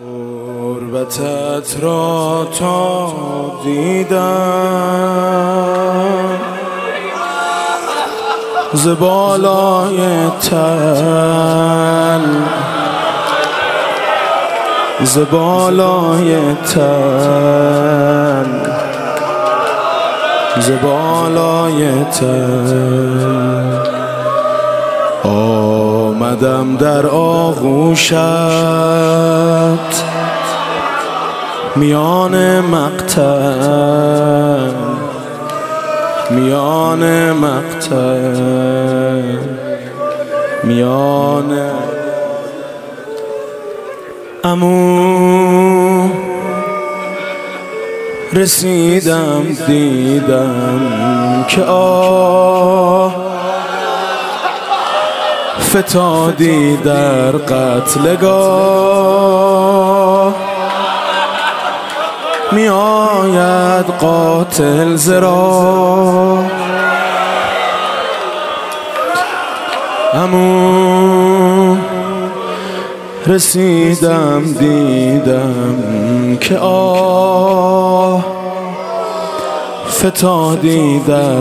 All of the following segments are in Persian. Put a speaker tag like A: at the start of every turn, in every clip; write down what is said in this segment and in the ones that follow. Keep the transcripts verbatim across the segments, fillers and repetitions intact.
A: غربتت را تا دیدم ز بالای تل ز بالای تل ز بالای تل آمدم در آغوشت میان مقتل میان مقتل میان عمو رسیدم دیدم که آه فتادی در قتلگاه می آید قاتل ز راه عمو رسیدم دیدم که آه فتادی در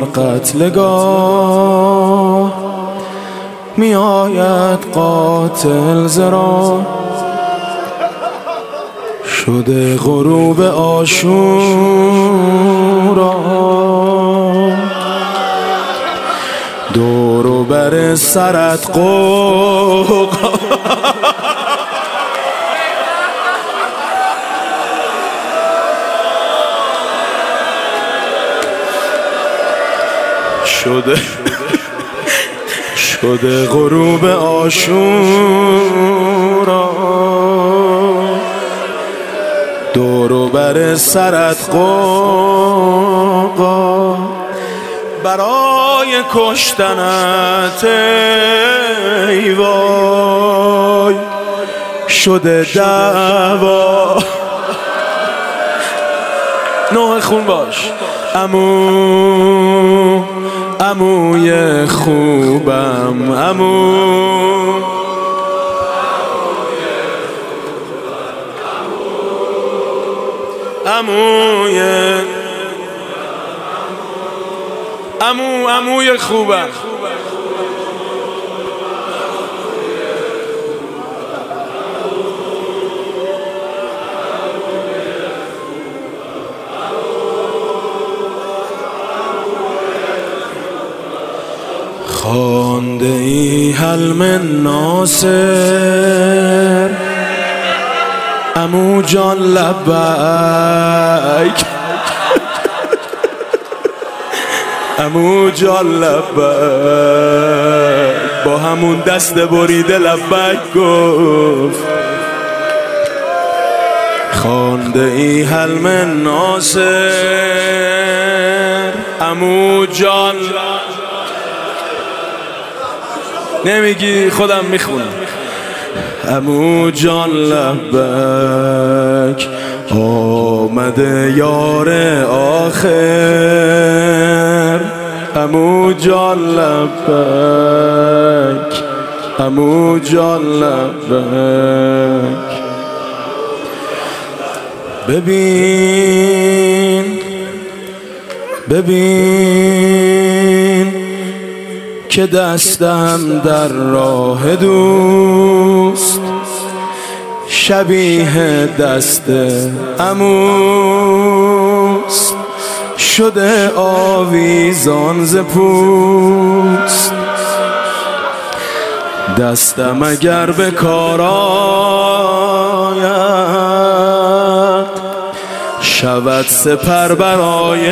A: قتلگاه می آید قاتل ز راه شده غروب عاشورا دور و بر سرت قوقا شده شده غروب عاشورا دور و بر سرت قوقا برای کشتنت ای وای شده دعوا نوع خون باش عمو عموی خوبم عمو عموی عمو عموی خوبم خوانده ای هل من ناصر عمو جان لبیک عمو جان لبیک با همون دست بریده لبیک گفت خوانده ای هل من ناصر عمو جان نمیگی خودم میخونم عمو جان لبک آمده یار آخر عمو جان لبک عمو جان لبک ببین ببین که دستم در راه دوست شبیه دست عموست شده آویزان ز پوست دستم اگر به کار آید شود سپر برای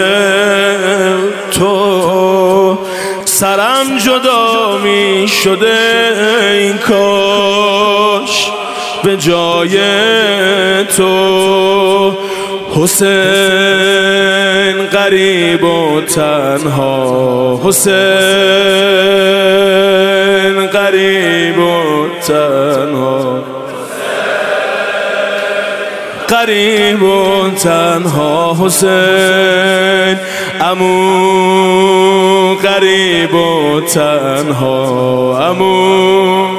A: تو سرم جدا می شده این کاش به جای تو حسین غریب و تنها حسین غریب و تنها غریب و تنها حسین عمو غریب و تنها عمو